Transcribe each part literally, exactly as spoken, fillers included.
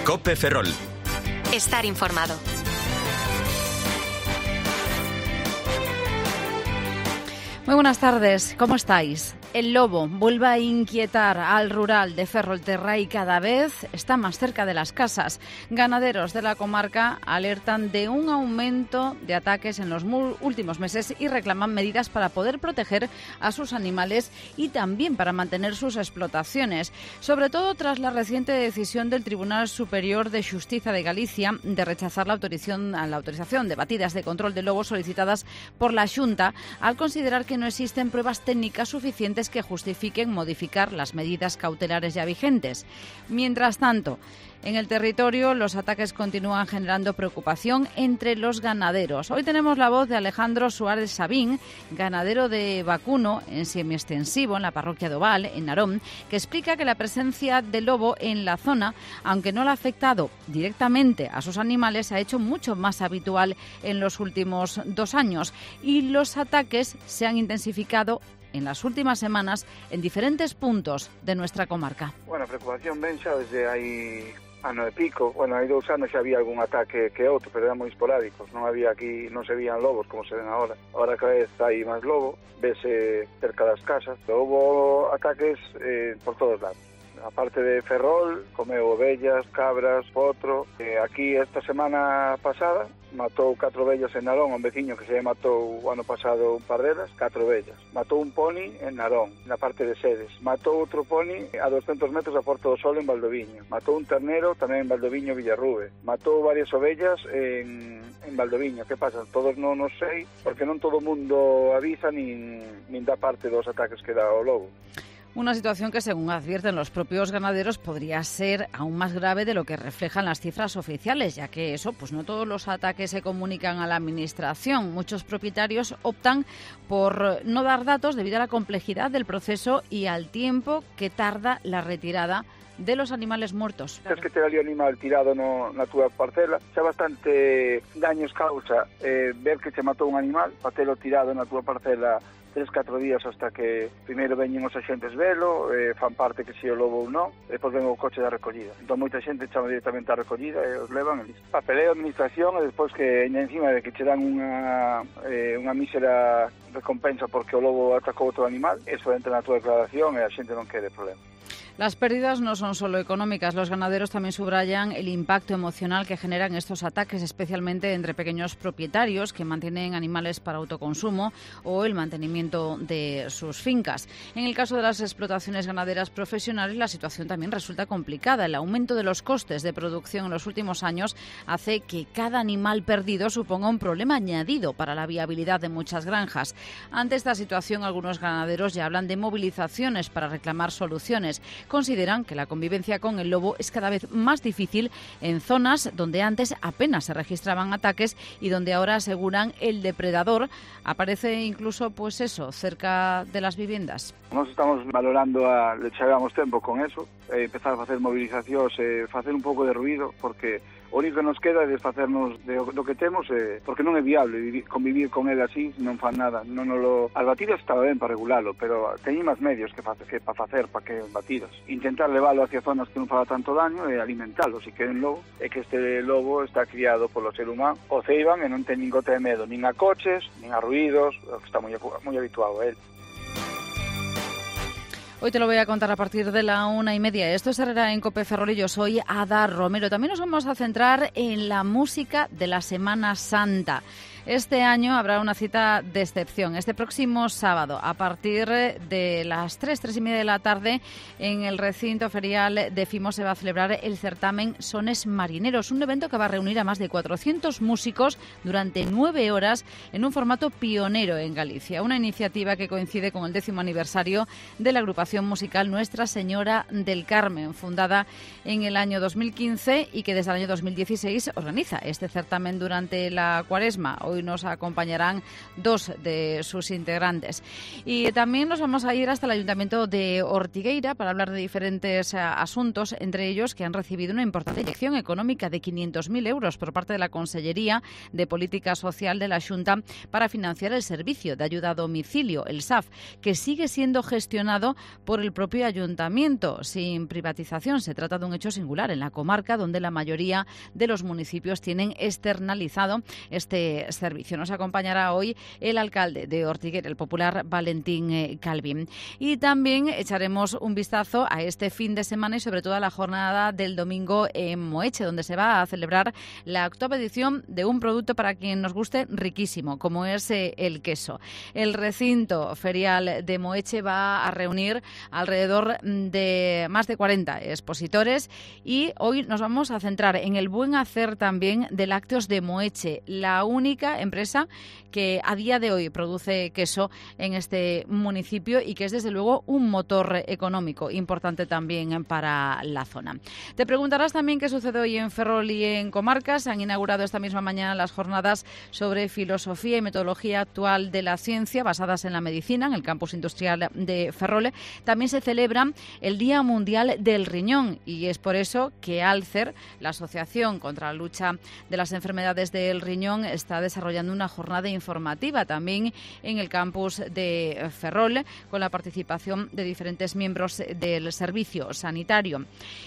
COPE Ferrol. Estar informado. Muy buenas tardes, ¿cómo estáis? El lobo vuelve a inquietar al rural de Ferrolterra y cada vez está más cerca de las casas. Ganaderos de la comarca alertan de un aumento de ataques en los últimos meses y reclaman medidas para poder proteger a sus animales y también para mantener sus explotaciones, sobre todo tras la reciente decisión del Tribunal Superior de Xustiza de Galicia de rechazar la autorización, la autorización de batidas de control de lobos solicitadas por la Xunta al considerar que no existen pruebas técnicas suficientes que justifiquen modificar las medidas cautelares ya vigentes. Mientras tanto, en el territorio los ataques continúan generando preocupación entre los ganaderos. Hoy tenemos la voz de Alejandro Suárez Sabín, ganadero de vacuno en semiextensivo en la parroquia de Oval, en Narón, que explica que la presencia del lobo en la zona, aunque no le ha afectado directamente a sus animales, se ha hecho mucho más habitual en los últimos dos años y los ataques se han intensificado en las últimas semanas en diferentes puntos de nuestra comarca. Bueno, a preocupación ven xa desde hai ano e pico. Bueno, hai dous anos xa había algún ataque que outro, pero eran moi esporádicos. Non había aquí, non se vían lobos como se ven agora. Agora cada vez hai máis lobo, vese cerca das casas. Houbo ataques eh, por todos lados. A parte de Ferrol, comeu ovellas, cabras, potro. Eh, aquí esta semana pasada matou catro ovellas en Narón, un veciño que se matou o ano pasado un par delas, catro ovellas. Matou un poni en Narón, na parte de Sedes. Matou outro poni a doscentos metros da Porta do Sol en Valdoviño. Matou un ternero tamén en Valdoviño, Villarrube. Matou varias ovellas en, en Valdoviño. Que pasa? Todos non nos sei, porque non todo o mundo avisa nin, nin dá parte dos ataques que dá o lobo. Una situación que, según advierten los propios ganaderos, podría ser aún más grave de lo que reflejan las cifras oficiales, ya que eso, pues no todos los ataques se comunican a la administración. Muchos propietarios optan por no dar datos debido a la complejidad del proceso y al tiempo que tarda la retirada de los animales muertos. Es que te ali o animal tirado no, na túa parcela, xa bastante daños causa eh, ver que te matou un animal, patelo tirado na túa parcela tres, catro días hasta que primeiro veñen os axentes velo, eh, fan parte que si o lobo ou non, e depois ven o coche da recollida. Entón moita xente chama directamente a recollida e os levan e listo. Papeleo, administración, e despois que encima de que che dan unha, eh, unha mísera recompensa porque o lobo atacou outro animal, eso entra na túa declaración e a xente non quere problema. Las pérdidas no son solo económicas. Los ganaderos también subrayan el impacto emocional que generan estos ataques, especialmente entre pequeños propietarios que mantienen animales para autoconsumo o el mantenimiento de sus fincas. En el caso de las explotaciones ganaderas profesionales, la situación también resulta complicada. El aumento de los costes de producción en los últimos años hace que cada animal perdido suponga un problema añadido para la viabilidad de muchas granjas. Ante esta situación, algunos ganaderos ya hablan de movilizaciones para reclamar soluciones. Consideran que la convivencia con el lobo es cada vez más difícil en zonas donde antes apenas se registraban ataques y donde ahora, aseguran, el depredador aparece incluso, pues eso, cerca de las viviendas. Nos estamos valorando, a, le chegamos tempo con eso, eh, empezar a facer movilizacións, eh, facer un pouco de ruido, porque o único que nos queda é desfacernos de, do que temos, eh, porque non é viable vivir, convivir con ele así, non fan nada. Non lo, as batidas estaba ben para regulalo, pero teñen máis medios que, que para facer para que batidas. Intentar leválo hacia zonas que non faga tanto daño e alimentalo, se queren lobo, é que este lobo está criado polo ser humano, o ceiban e non ten nin gota de medo, nin a coches, nin a ruidos, que está moi, moi habituado a él. Hoy te lo voy a contar a partir de la una y media. Esto es Herrera en COPE Ferrol y yo soy Ada Romero. También nos vamos a centrar en la música de la Semana Santa. Este año habrá una cita de excepción. Este próximo sábado, a partir de las tres, tres y media de la tarde, en el recinto ferial de Fimo se va a celebrar el certamen Sones Marineros, un evento que va a reunir a más de cuatrocientos músicos durante nueve horas en un formato pionero en Galicia. Una iniciativa que coincide con el décimo aniversario de la agrupación musical Nuestra Señora del Carmen, fundada en el año dos mil quince y que desde el año dos mil dieciséis organiza este certamen durante la Cuaresma. Hoy Hoy nos acompañarán dos de sus integrantes. Y también nos vamos a ir hasta el Ayuntamiento de Ortigueira para hablar de diferentes uh, asuntos, entre ellos que han recibido una importante inyección económica de quinientos mil euros por parte de la Consellería de Política Social de la Xunta para financiar el servicio de ayuda a domicilio, el S A F, que sigue siendo gestionado por el propio Ayuntamiento, sin privatización. Se trata de un hecho singular en la comarca, donde la mayoría de los municipios tienen externalizado este servicio. Nos acompañará hoy el alcalde de Ortigueira, el popular Valentín Calvín. Y también echaremos un vistazo a este fin de semana y sobre todo a la jornada del domingo en Moeche, donde se va a celebrar la octava edición de un producto para quien nos guste riquísimo, como es eh, el queso. El recinto ferial de Moeche va a reunir alrededor de más de cuarenta expositores y hoy nos vamos a centrar en el buen hacer también de Lácteos de Moeche, la única empresa que a día de hoy produce queso en este municipio y que es desde luego un motor económico importante también para la zona. Te preguntarás también qué sucede hoy en Ferrol y en comarcas. Han inaugurado esta misma mañana las jornadas sobre filosofía y metodología actual de la ciencia basadas en la medicina en el campus industrial de Ferrol. También se celebra el Día Mundial del Riñón y es por eso que Alcer, la Asociación contra la Lucha de las Enfermedades del Riñón, está desarrollando una jornada informativa también en el campus de Ferrol con la participación de diferentes miembros del servicio sanitario.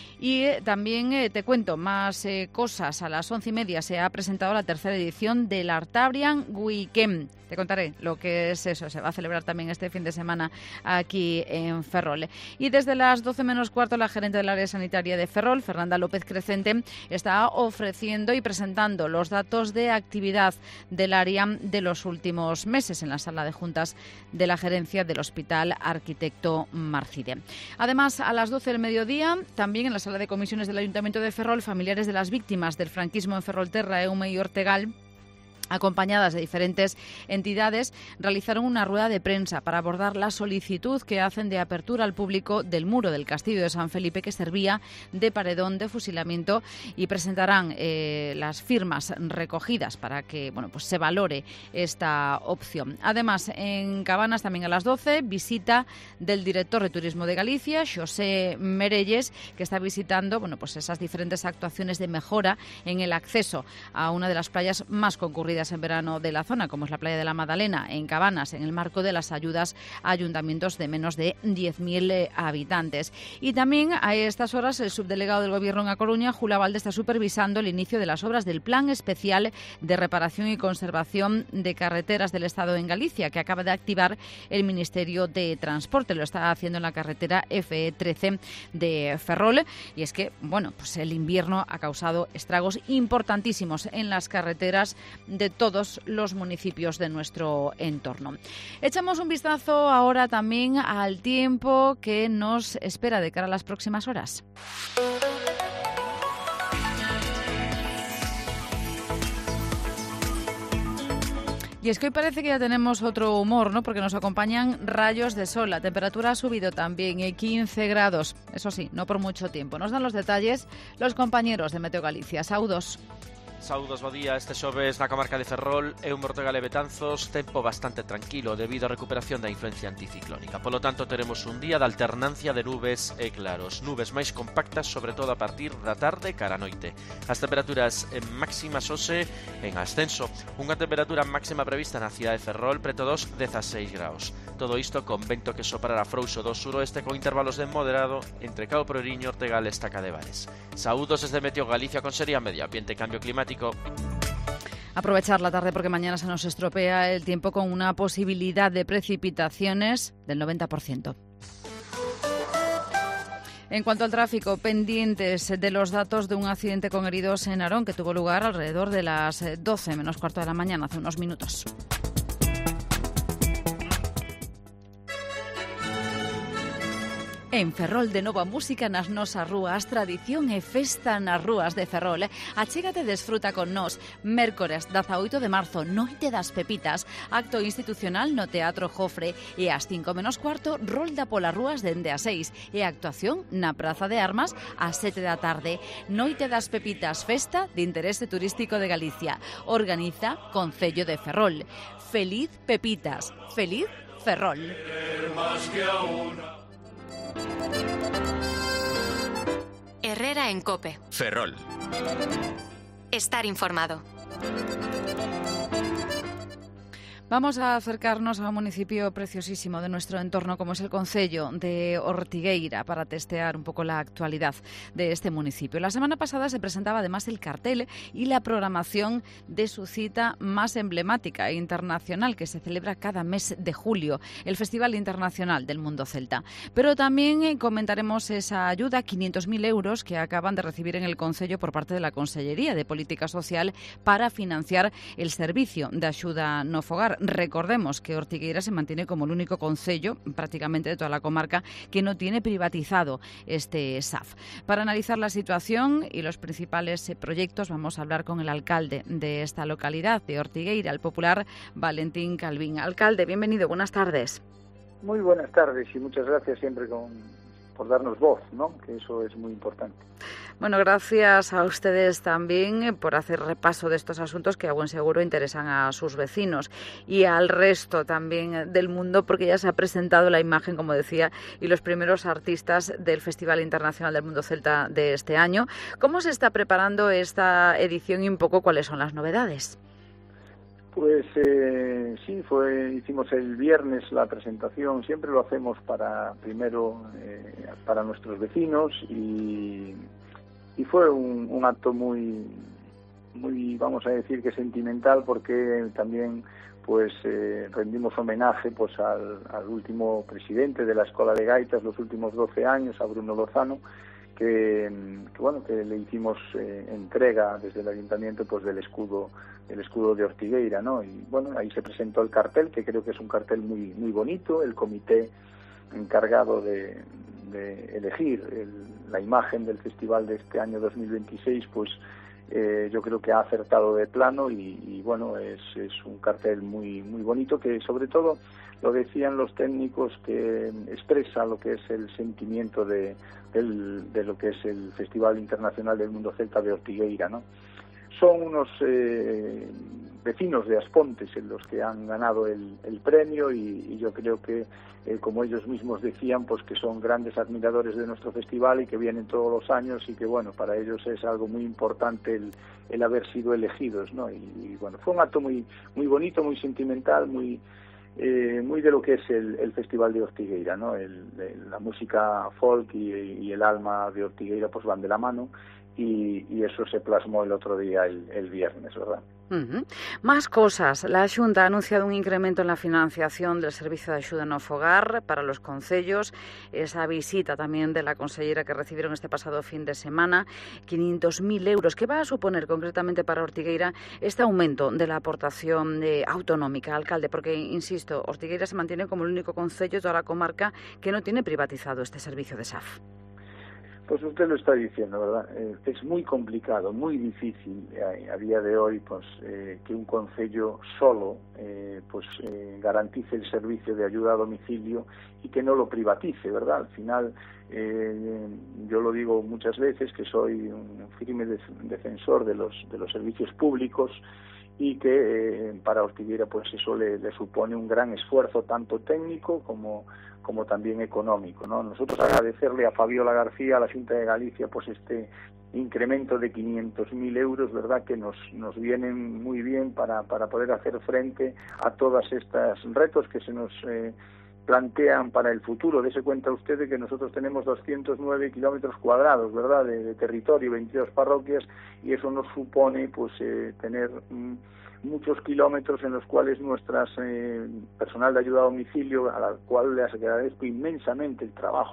Y eh, también eh, te cuento más eh, cosas. A las once y media se ha presentado la tercera edición del Artabrian Weekend. Te contaré lo que es eso. Se va a celebrar también este fin de semana aquí en Ferrol. Y desde las doce menos cuarto, la gerente del área sanitaria de Ferrol, Fernanda López Crecente, está ofreciendo y presentando los datos de actividad del área de los últimos meses en la sala de juntas de la gerencia del Hospital Arquitecto Marcide. Además, a las doce del mediodía, también en la sala de comisiones del Ayuntamiento de Ferrol, familiares de las víctimas del franquismo en Ferrolterra, Eume y Ortegal, acompañadas de diferentes entidades, realizaron una rueda de prensa para abordar la solicitud que hacen de apertura al público del muro del Castillo de San Felipe, que servía de paredón de fusilamiento, y presentarán eh, las firmas recogidas para que bueno, pues se valore esta opción. Además, en Cabanas, también a las doce, visita del director de Turismo de Galicia, Xosé Merelles, que está visitando bueno, pues esas diferentes actuaciones de mejora en el acceso a una de las playas más concurridas en verano de la zona, como es la playa de la Madalena, en Cabanas, en el marco de las ayudas a ayuntamientos de menos de diez mil eh, habitantes. Y también a estas horas el subdelegado del Gobierno en A Coruña, Jula Valde, está supervisando el inicio de las obras del Plan Especial de Reparación y Conservación de Carreteras del Estado en Galicia, que acaba de activar el Ministerio de Transporte. Lo está haciendo en la carretera F E trece de Ferrol. Y es que, bueno, pues el invierno ha causado estragos importantísimos en las carreteras de todos los municipios de nuestro entorno. Echamos un vistazo ahora también al tiempo que nos espera de cara a las próximas horas. Y es que hoy parece que ya tenemos otro humor, ¿no? Porque nos acompañan rayos de sol. La temperatura ha subido también, eh, quince grados. Eso sí, no por mucho tiempo. Nos dan los detalles los compañeros de Meteo Galicia. Saúdos. Saúdos, bo día. Este xoves na comarca de Ferrol e un Ortegal e Betanzos tempo bastante tranquilo debido á recuperación da influencia anticiclónica. Polo tanto, teremos un día de alternancia de nubes e claros. Nubes máis compactas, sobre todo a partir da tarde cara a noite. As temperaturas máximas hoxe en ascenso. Unha temperatura máxima prevista na cidade de Ferrol preto dos dezaseis graus. Todo isto con vento que soprará frouxo do suroeste con intervalos de moderado entre Cao Proeriño, Ortegal e Estaca de Bares. Saúdos desde Meteo Galicia con Sería Medio Ambiente e Cambio Climático. Aprovechar la tarde porque mañana se nos estropea el tiempo con una posibilidad de precipitaciones del noventa por ciento. En cuanto al tráfico, pendientes de los datos de un accidente con heridos en Narón que tuvo lugar alrededor de las doce menos cuarto de la mañana, hace unos minutos. En Ferrol de nova música nas nosas rúas, tradición e festa nas rúas de Ferrol. Achégate e desfruta con nós. Mércores dezaoito de marzo, Noite das Pepitas, acto institucional no Teatro Jofre e ás cinco menos cuarto, rolda polas rúas dende as seis e actuación na Praza de Armas ás sete da tarde. Noite das Pepitas, festa de interese turístico de Galicia. Organiza Concello de Ferrol. Feliz Pepitas, feliz Ferrol. Herrera en COPE. Ferrol. Estar informado. Vamos a acercarnos a un municipio preciosísimo de nuestro entorno como es el concello de Ortigueira para testear un poco la actualidad de este municipio. La semana pasada se presentaba además el cartel y la programación de su cita más emblemática e internacional que se celebra cada mes de julio, el Festival Internacional del Mundo Celta. Pero también comentaremos esa ayuda, quinientos mil euros que acaban de recibir en el concello por parte de la Consellería de Política Social para financiar el servicio de axuda no fogar. Recordemos que Ortigueira se mantiene como el único concello, prácticamente de toda la comarca, que no tiene privatizado este S A F. Para analizar la situación y los principales proyectos, vamos a hablar con el alcalde de esta localidad, de Ortigueira, el popular Valentín Calvín. Alcalde, bienvenido, buenas tardes. Muy buenas tardes y muchas gracias siempre con, por darnos voz, ¿no? Que eso es muy importante. Bueno, gracias a ustedes también por hacer repaso de estos asuntos que a buen seguro interesan a sus vecinos y al resto también del mundo, porque ya se ha presentado la imagen, como decía, y los primeros artistas del Festival Internacional del Mundo Celta de este año. ¿Cómo se está preparando esta edición y un poco cuáles son las novedades? Pues eh, sí, fue hicimos el viernes la presentación. Siempre lo hacemos para primero eh, para nuestros vecinos y, y fue un, un acto muy, muy, vamos a decir que sentimental, porque también pues eh, rendimos homenaje pues al, al último presidente de la Escola de Gaitas los últimos doce años, a Bruno Lozano. Que, que bueno que le hicimos eh, entrega desde el ayuntamiento pues del escudo el escudo de Ortigueira, ¿no? Y bueno, ahí se presentó el cartel, que creo que es un cartel muy muy bonito. El comité encargado de, de elegir el, la imagen del festival de este año dos mil veintiséis, pues eh, yo creo que ha acertado de plano y, y bueno, es, es un cartel muy muy bonito, que sobre todo lo decían los técnicos, que expresa lo que es el sentimiento de, del, de lo que es el Festival Internacional del Mundo Celta de Ortigueira, ¿no? Son unos eh, vecinos de Aspontes en los que han ganado el, el premio y, y yo creo que, eh, como ellos mismos decían, pues que son grandes admiradores de nuestro festival y que vienen todos los años y que, bueno, para ellos es algo muy importante el, el haber sido elegidos, ¿no? Y, y bueno, fue un acto muy, muy bonito, muy sentimental, muy... Eh, muy de lo que es el, el Festival de Ortigueira, ¿no? El, el, la música folk y, y el alma de Ortigueira pues van de la mano y, y eso se plasmó el otro día, el, el viernes, ¿verdad? Uh-huh. Más cosas. La Xunta ha anunciado un incremento en la financiación del servicio de axuda no fogar para los concellos. Esa visita también de la consellera que recibieron este pasado fin de semana, quinientos mil euros. ¿Qué va a suponer concretamente para Ortigueira este aumento de la aportación eh, autonómica, alcalde? Porque, insisto, Ortigueira se mantiene como el único concello de toda la comarca que no tiene privatizado este servicio de S A F. Pues usted lo está diciendo, ¿verdad? Eh, es muy complicado, muy difícil eh, a día de hoy, pues eh, que un concello solo eh, pues eh, garantice el servicio de ayuda a domicilio y que no lo privatice, ¿verdad? Al final, eh, yo lo digo muchas veces que soy un firme defensor de los de los servicios públicos y que eh, para Ortigueira pues eso le, le supone un gran esfuerzo tanto técnico como como también económico, ¿no? Nosotros agradecerle a Fabiola García, a la Xunta de Galicia, pues este incremento de quinientos mil euros, ¿verdad?, que nos nos vienen muy bien para para poder hacer frente a todas estas retos que se nos eh, plantean para el futuro. Dese cuenta usted de que nosotros tenemos doscientos nueve kilómetros cuadrados, ¿verdad?, de, de territorio, veintidós parroquias, y eso nos supone pues eh, tener mm, muchos kilómetros en los cuales nuestras eh, personal de ayuda a domicilio, a la cual les agradezco inmensamente el trabajo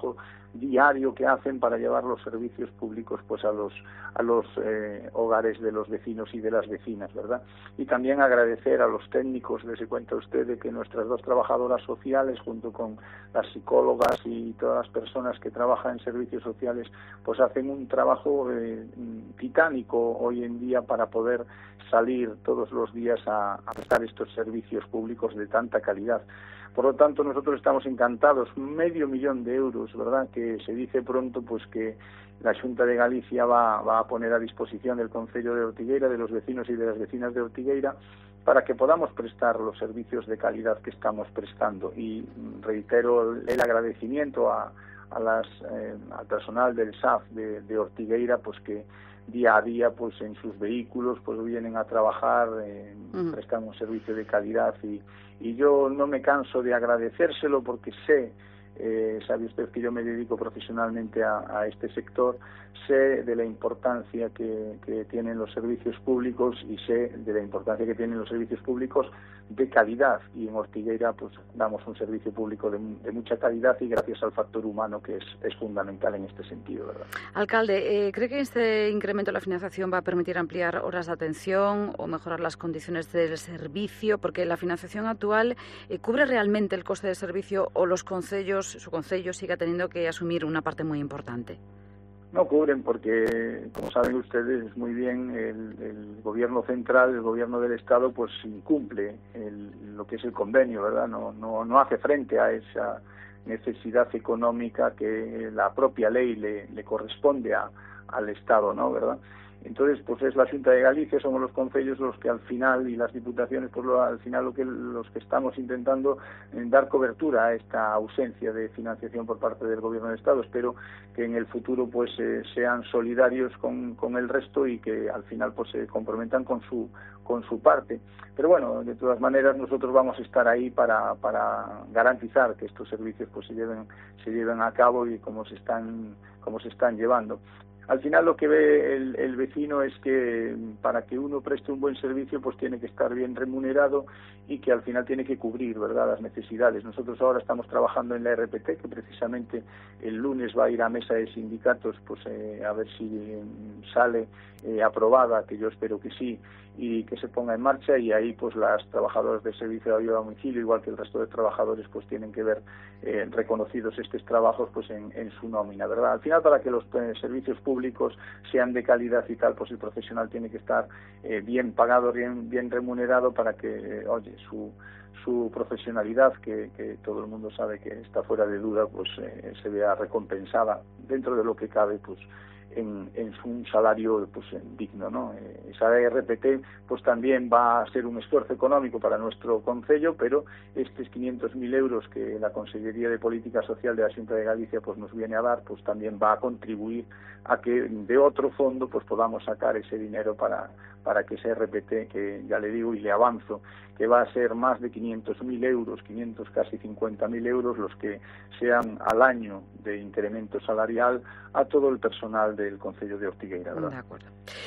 diario que hacen para llevar los servicios públicos pues a los a los eh, hogares de los vecinos y de las vecinas, ¿verdad? Y también agradecer a los técnicos, les cuenta usted de que nuestras dos trabajadoras sociales, junto con las psicólogas y todas las personas que trabajan en servicios sociales, pues hacen un trabajo eh, titánico hoy en día para poder salir todos los días a, a prestar estos servicios públicos de tanta calidad. Por lo tanto, nosotros estamos encantados, medio millón de euros, ¿verdad?, que se dice pronto pues que la Xunta de Galicia va, va a poner a disposición del Concello de Ortigueira, de los vecinos y de las vecinas de Ortigueira, para que podamos prestar los servicios de calidad que estamos prestando. Y reitero el agradecimiento a, a las, eh, al personal del S A F de, de Ortigueira, pues que día a día pues en sus vehículos pues vienen a trabajar, eh, uh-huh. prestan un servicio de calidad y, y yo no me canso de agradecérselo porque sé, eh, sabe usted que yo me dedico profesionalmente a, a este sector, sé de la importancia que, que tienen los servicios públicos y sé de la importancia que tienen los servicios públicos de calidad, y en Ortigueira pues damos un servicio público de, de mucha calidad y gracias al factor humano que es, es fundamental en este sentido, ¿verdad? Alcalde, eh, ¿cree que este incremento de la financiación va a permitir ampliar horas de atención o mejorar las condiciones del servicio? Porque la financiación actual eh, ¿cubre realmente el coste del servicio o los concellos, su concello siga teniendo que asumir una parte muy importante? No cubren porque, como saben ustedes muy bien, el, el gobierno central, el gobierno del Estado, pues incumple el, lo que es el convenio, ¿verdad? No, no, no hace frente a esa necesidad económica que la propia ley le, le corresponde a, al Estado, ¿no? ¿Verdad? Entonces, pues es la Xunta de Galicia, somos los concellos los que al final, y las diputaciones, pues lo, al final lo que los que estamos intentando eh, dar cobertura a esta ausencia de financiación por parte del Gobierno del Estado. Espero que en el futuro pues eh, sean solidarios con, con el resto y que al final pues se comprometan con su con su parte. Pero bueno, de todas maneras nosotros vamos a estar ahí para, para garantizar que estos servicios pues se lleven se lleven a cabo y como se están como se están llevando. Al final lo que ve el, el vecino es que para que uno preste un buen servicio pues tiene que estar bien remunerado y que al final tiene que cubrir, ¿verdad?, las necesidades. Nosotros ahora estamos trabajando en la R P T, que precisamente el lunes va a ir a mesa de sindicatos pues eh, a ver si eh, sale eh, aprobada, que yo espero que sí, y que se ponga en marcha, y ahí pues las trabajadoras de servicio de ayuda a domicilio, igual que el resto de trabajadores, pues tienen que ver eh, reconocidos estos trabajos pues en, en su nómina, ¿verdad? Al final, para que los eh, servicios públicos sean de calidad y tal, pues el profesional tiene que estar eh, bien pagado, bien, bien remunerado para que, eh, oye, su su profesionalidad, que, que todo el mundo sabe que está fuera de duda, pues eh, se vea recompensada dentro de lo que cabe, pues en, en un salario pues digno, ¿no? Eh, esa R P T pues también va a ser un esfuerzo económico para nuestro concello, pero estos quinientos mil euros que la Consellería de Política Social de la Xunta de Galicia pues nos viene a dar, pues también va a contribuir a que de otro fondo pues podamos sacar ese dinero para para que ese R P T, que ya le digo y le avanzo, que va a ser más de quinientos mil euros, quinientos casi cincuenta mil euros los que sean al año de incremento salarial a todo el personal del Concello de Ortigueira, ¿verdad? De acuerdo.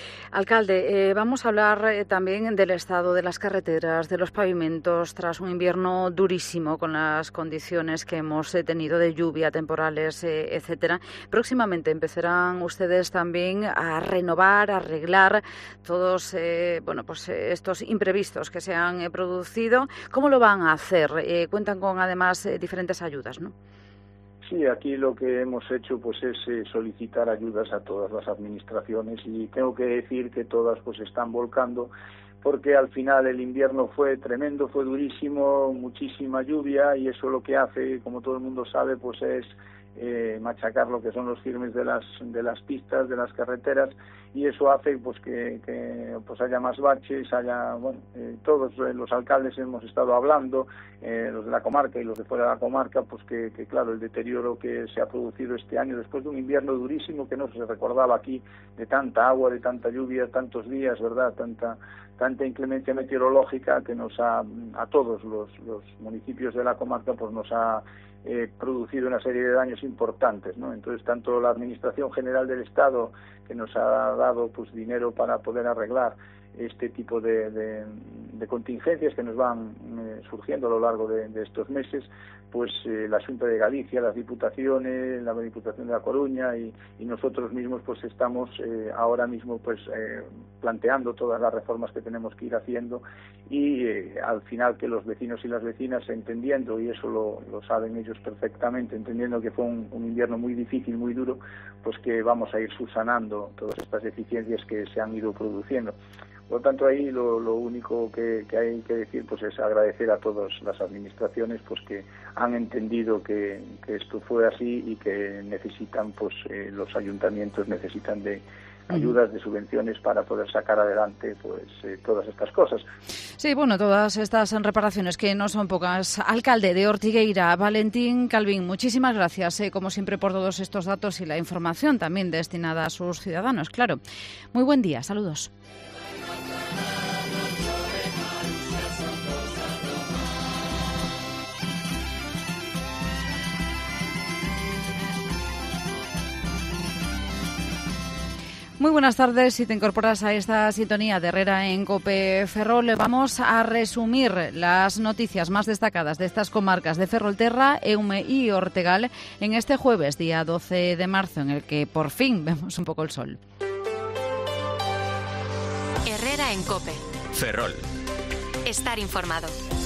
Alcalde, eh, vamos a hablar eh, también del estado de las carreteras, de los pavimentos, tras un invierno durísimo con las condiciones que hemos eh, tenido de lluvia, temporales, eh, etcétera. Próximamente empezarán ustedes también a renovar, a arreglar todos eh, bueno, pues, eh, estos imprevistos que se han eh, producido. ¿Cómo lo van a hacer? Eh, cuentan con además eh, diferentes ayudas, ¿no? Sí, aquí lo que hemos hecho pues es eh, solicitar ayudas a todas las administraciones, y tengo que decir que todas pues están volcando, porque al final el invierno fue tremendo, fue durísimo, muchísima lluvia, y eso lo que hace, como todo el mundo sabe, pues es eh, machacar lo que son los firmes de las de las pistas, de las carreteras, y eso hace pues que, que pues haya más baches, haya, bueno, eh, todos eh, los alcaldes hemos estado hablando, eh, los de la comarca y los de fuera de la comarca, pues que, que claro, el deterioro que se ha producido este año después de un invierno durísimo que no se recordaba aquí, de tanta agua, de tanta lluvia, tantos días, ¿verdad?, tanta tanta inclemencia meteorológica que nos ha, a todos los, los municipios de la comarca, pues nos ha eh, producido una serie de daños importantes, ¿no? Entonces, tanto la Administración General del Estado, que nos ha dado pues dinero para poder arreglar este tipo de, de, de contingencias que nos van eh, surgiendo a lo largo de, de estos meses, pues eh, la Xunta de Galicia, las diputaciones, la Diputación de La Coruña y, y nosotros mismos pues estamos eh, ahora mismo pues eh, planteando todas las reformas que tenemos que ir haciendo y eh, al final que los vecinos y las vecinas entendiendo, y eso lo, lo saben ellos perfectamente, entendiendo que fue un, un invierno muy difícil, muy duro, pues que vamos a ir subsanando todas estas deficiencias que se han ido produciendo. Por lo tanto, ahí lo, lo único que, que hay que decir pues es agradecer a todas las administraciones pues que han entendido que, que esto fue así y que necesitan, pues eh, los ayuntamientos necesitan de ayudas, de subvenciones para poder sacar adelante pues eh, todas estas cosas. Sí, bueno, todas estas reparaciones que no son pocas. Alcalde de Ortigueira, Valentín Calvín, muchísimas gracias, eh, como siempre, por todos estos datos y la información también destinada a sus ciudadanos, claro. Muy buen día, saludos. Muy buenas tardes. Si te incorporas a esta sintonía de Herrera en COPE Ferrol, vamos a resumir las noticias más destacadas de estas comarcas de Ferrolterra, Eume y Ortegal en este jueves, día doce de marzo, en el que por fin vemos un poco el sol. Herrera en COPE Ferrol. Estar informado.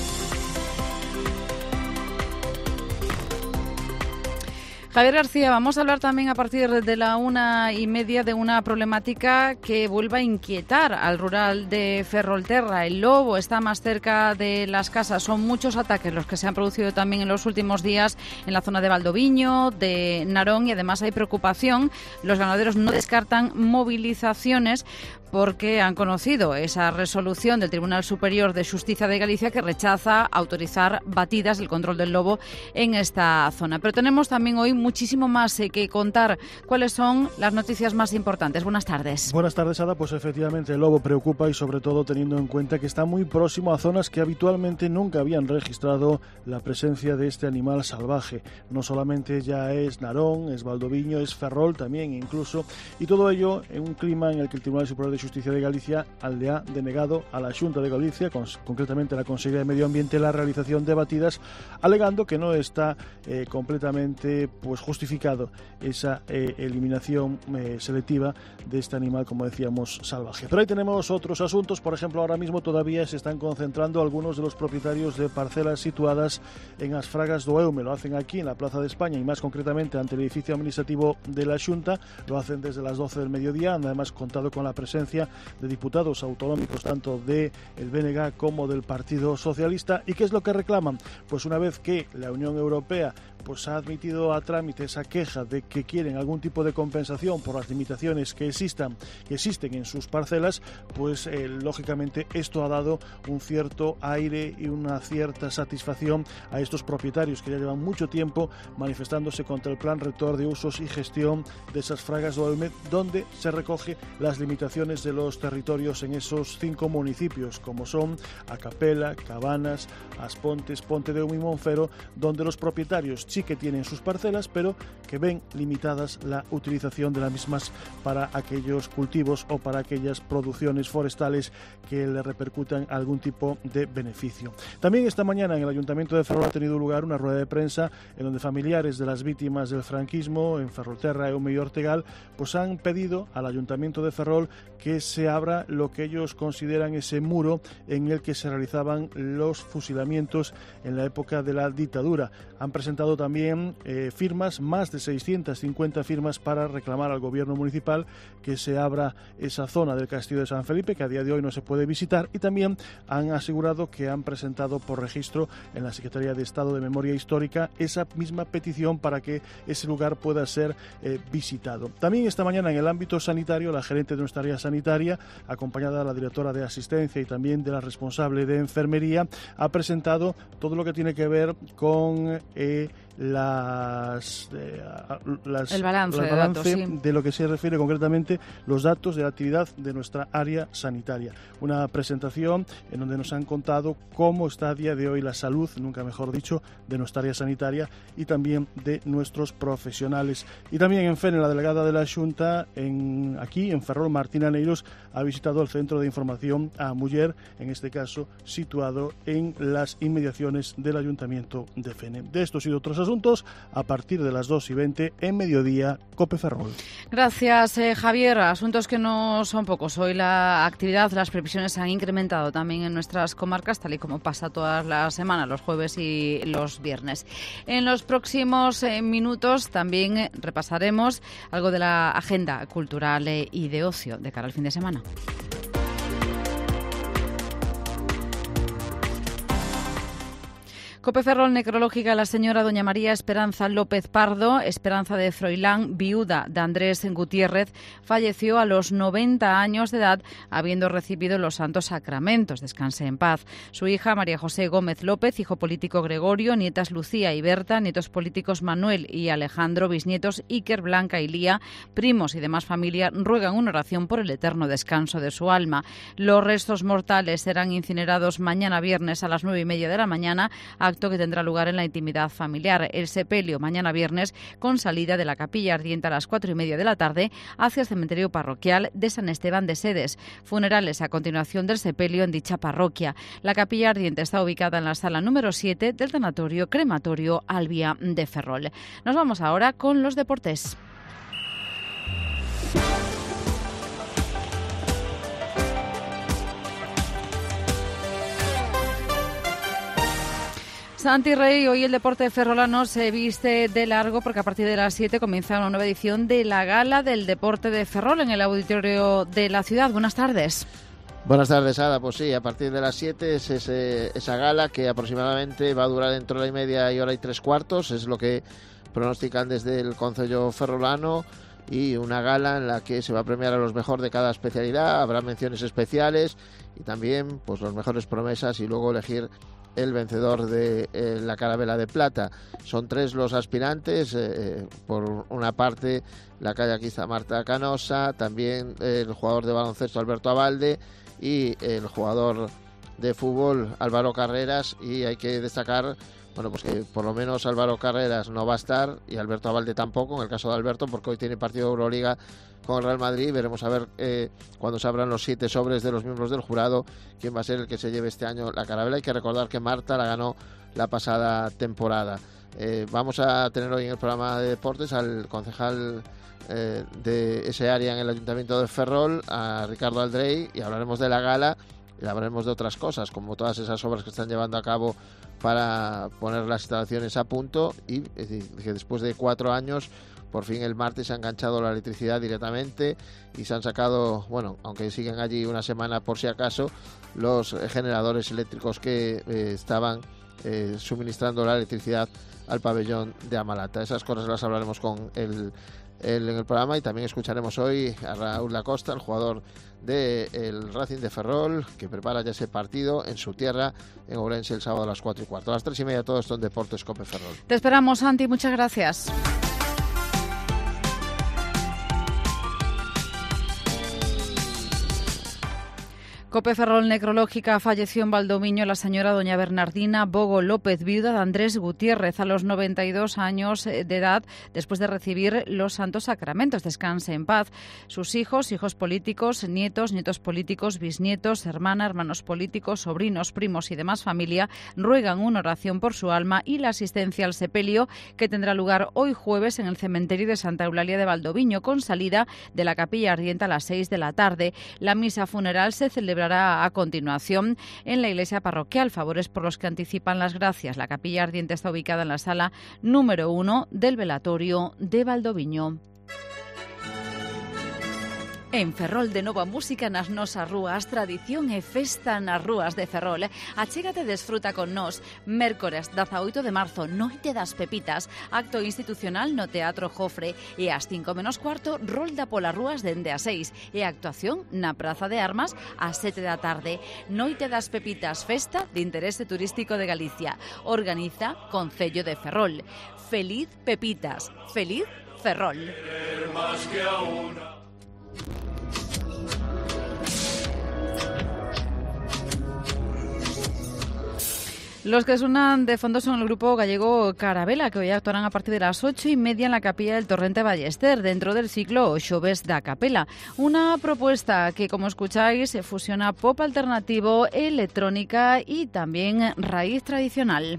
Javier García, vamos a hablar también a partir de la una y media de una problemática que vuelve a inquietar al rural de Ferrolterra. El lobo está más cerca de las casas. Son muchos ataques los que se han producido también en los últimos días en la zona de Valdoviño, de Narón, y además hay preocupación. Los ganaderos no descartan movilizaciones porque han conocido esa resolución del Tribunal Superior de Justicia de Galicia que rechaza autorizar batidas del control del lobo en esta zona. Pero tenemos también hoy muchísimo más eh, que contar. ¿Cuáles son las noticias más importantes? Buenas tardes. Buenas tardes, Ada. Pues efectivamente el lobo preocupa y sobre todo teniendo en cuenta que está muy próximo a zonas que habitualmente nunca habían registrado la presencia de este animal salvaje. No solamente ya es Narón, es Valdoviño, es Ferrol también incluso, y todo ello en un clima en el que el Tribunal Superior de Justicia de Galicia le ha denegado a la Xunta de Galicia, con, concretamente a la Consellería de Medio Ambiente, la realización de batidas, alegando que no está eh, completamente pues justificado esa eh, eliminación eh, selectiva de este animal, como decíamos, salvaje. Pero ahí tenemos otros asuntos. Por ejemplo, ahora mismo todavía se están concentrando algunos de los propietarios de parcelas situadas en as Fragas do Eume. Lo hacen aquí en la Plaza de España y más concretamente ante el edificio administrativo de la Xunta. Lo hacen desde las doce del mediodía. Han además contado con la presencia de diputados autonómicos tanto del B N G como del Partido Socialista. ¿Y qué es lo que reclaman? Pues una vez que la Unión Europea pues ha admitido a trámite esa queja de que quieren algún tipo de compensación por las limitaciones que existan, que existen en sus parcelas, pues eh, lógicamente esto ha dado un cierto aire y una cierta satisfacción a estos propietarios que ya llevan mucho tiempo manifestándose contra el plan rector de usos y gestión de esas Fragas do Eume, donde se recoge las limitaciones de los territorios en esos cinco municipios, como son Acapela, Cabanas, Aspontes, Ponte de Eume y Monfero, donde los propietarios sí que tienen sus parcelas, pero que ven limitadas la utilización de las mismas para aquellos cultivos o para aquellas producciones forestales que le repercutan algún tipo de beneficio. También esta mañana en el Ayuntamiento de Ferrol ha tenido lugar una rueda de prensa en donde familiares de las víctimas del franquismo en Ferrolterra, Eume y Ortegal pues han pedido al Ayuntamiento de Ferrol que se abra lo que ellos consideran ese muro en el que se realizaban los fusilamientos en la época de la dictadura. Han presentado también eh, firmas, más de seiscientas cincuenta firmas para reclamar al gobierno municipal que se abra esa zona del Castillo de San Felipe, que a día de hoy no se puede visitar, y también han asegurado que han presentado por registro en la Secretaría de Estado de Memoria Histórica esa misma petición para que ese lugar pueda ser eh, visitado. También esta mañana en el ámbito sanitario, la gerente de nuestra área sanitaria, acompañada de la directora de asistencia y también de la responsable de enfermería, ha presentado todo lo que tiene que ver con eh, las, eh, las el balance, el balance de, datos, sí. de lo que se refiere concretamente los datos de la actividad de nuestra área sanitaria. Una presentación en donde nos han contado cómo está a día de hoy la salud, nunca mejor dicho, de nuestra área sanitaria y también de nuestros profesionales. Y también en Fene, la delegada de la Xunta, en, aquí en Ferrol, Martina Neiros, ha visitado el Centro de Información a Muller, en este caso situado en las inmediaciones del Ayuntamiento de Fene. De estos y de otros asuntos, a partir de las dos y veinte en Mediodía, COPE Ferrol. Gracias, eh, Javier. Asuntos que no son pocos. Hoy la actividad, las previsiones se han incrementado también en nuestras comarcas, tal y como pasa todas las semanas, los jueves y los viernes. En los próximos eh, minutos también eh, repasaremos algo de la agenda cultural eh, y de ocio de cara al fin de semana. COPE Ferrol necrológica la señora doña María Esperanza López Pardo, Esperanza de Froilán, viuda de Andrés Gutiérrez, falleció a los noventa años de edad, habiendo recibido los santos sacramentos. Descanse en paz. Su hija María José Gómez López, hijo político Gregorio, nietas Lucía y Berta, nietos políticos Manuel y Alejandro, bisnietos Iker, Blanca y Lía, primos y demás familia ruegan una oración por el eterno descanso de su alma. Los restos mortales serán incinerados mañana viernes a las nueve y media de la mañana, acto que tendrá lugar en la intimidad familiar. El sepelio mañana viernes con salida de la capilla ardiente a las cuatro y media de la tarde hacia el cementerio parroquial de San Esteban de Sedes. Funerales a continuación del sepelio en dicha parroquia. La capilla ardiente está ubicada en la sala número siete del tanatorio crematorio Albia de Ferrol. Nos vamos ahora con los deportes. Santi Rey, hoy el deporte ferrolano se viste de largo porque a partir de las siete comienza una nueva edición de la Gala del Deporte de Ferrol en el auditorio de la ciudad. Buenas tardes. Buenas tardes, Ada. Pues sí, a partir de las siete es ese, esa gala que aproximadamente va a durar entre hora y media y hora y tres cuartos. Es lo que pronostican desde el Concello ferrolano, y una gala en la que se va a premiar a los mejores de cada especialidad. Habrá menciones especiales y también pues los mejores promesas, y luego elegir el vencedor de eh, la Carabela de Plata. Son tres los aspirantes, eh, por una parte la kayakista Marta Canosa, también eh, el jugador de baloncesto Alberto Abalde y el jugador de fútbol Álvaro Carreras, y hay que destacar, bueno, pues que por lo menos Álvaro Carreras no va a estar y Alberto Abalde tampoco, en el caso de Alberto, porque hoy tiene partido de Euroliga con el Real Madrid. Veremos a ver eh, cuando se abran los siete sobres de los miembros del jurado quién va a ser el que se lleve este año la Carabela. Hay que recordar que Marta la ganó la pasada temporada. Eh, vamos a tener hoy en el programa de deportes al concejal eh, de ese área en el Ayuntamiento de Ferrol, a Ricardo Aldrey, y hablaremos de la gala y hablaremos de otras cosas, como todas esas obras que están llevando a cabo para poner las instalaciones a punto, y es decir, que después de cuatro años por fin el martes se ha enganchado la electricidad directamente y se han sacado, bueno, aunque siguen allí una semana por si acaso, los generadores eléctricos que eh, estaban eh, suministrando la electricidad al pabellón de Amalata. Esas cosas las hablaremos con el, el, en el programa, y también escucharemos hoy a Raúl Lacosta, el jugador del Racing de Ferrol, que prepara ya ese partido en su tierra, en Ourense, el sábado a las cuatro y cuarto. A las tres y media todo esto en Deportes COPE Ferrol. Te esperamos, Santi, muchas gracias. COPE Ferrol necrológica, falleció en Valdoviño la señora doña Bernardina Bogo López, viuda de Andrés Gutiérrez, a los noventa y dos años de edad, después de recibir los santos sacramentos. Descanse en paz. Sus hijos, hijos políticos, nietos, nietos políticos, bisnietos, hermana, hermanos políticos, sobrinos, primos y demás familia ruegan una oración por su alma y la asistencia al sepelio, que tendrá lugar hoy jueves en el cementerio de Santa Eulalia de Valdoviño, con salida de la capilla ardiente a las seis de la tarde. La misa funeral se celebrará a continuación en la iglesia parroquial. Favores por los que anticipan las gracias. La capilla ardiente está ubicada en la sala número uno del velatorio de Valdoviño. En Ferrol de nova música nas nosas rúas, tradición e festa nas rúas de Ferrol. Achégate e desfruta con nós. Mércores dezaoito de marzo, Noite das Pepitas, acto institucional no Teatro Jofre, e ás cinco menos cuarto, rolda polas rúas dende as seis, e actuación na Praza de Armas ás sete da tarde. Noite das Pepitas, festa de interese turístico de Galicia. Organiza Concello de Ferrol. Feliz Pepitas, feliz Ferrol. Los que suenan de fondo son el grupo gallego Carabela, que hoy actuarán a partir de las ocho y media en la capilla del Torrente Ballester, dentro del ciclo Xoves da Capela. Una propuesta que, como escucháis, fusiona pop alternativo, electrónica y también raíz tradicional.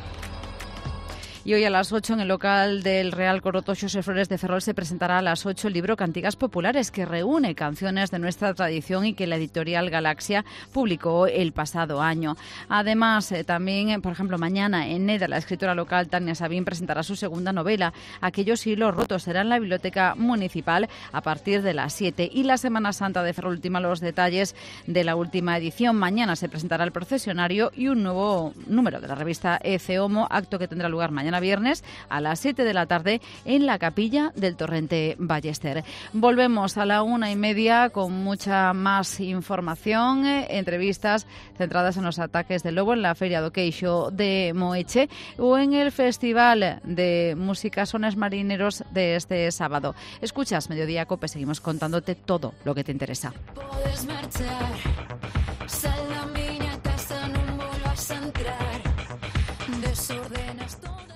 Y hoy a las ocho en el local del Real Coro Toxos e Flores de Ferrol se presentará a las ocho el libro Cantigas Populares, que reúne canciones de nuestra tradición y que la editorial Galaxia publicó el pasado año. Además, eh, también, por ejemplo, mañana en Neda, la escritora local Tania Sabín presentará su segunda novela, Aquellos hilos rotos. Será en la Biblioteca Municipal a partir de las siete. Y la Semana Santa de Ferrol ultima los detalles de la última edición. Mañana se presentará el procesionario y un nuevo número de la revista Ece Homo, acto que tendrá lugar mañana viernes a las siete de la tarde en la capilla del Torrente Ballester. Volvemos a la una y media con mucha más información, eh, entrevistas centradas en los ataques del lobo en la Feria do Queixo de Moeche o en el Festival de Música Sones Marineros de este sábado. Escuchas Mediodía Cope, seguimos contándote todo lo que te interesa. Puedes marchar.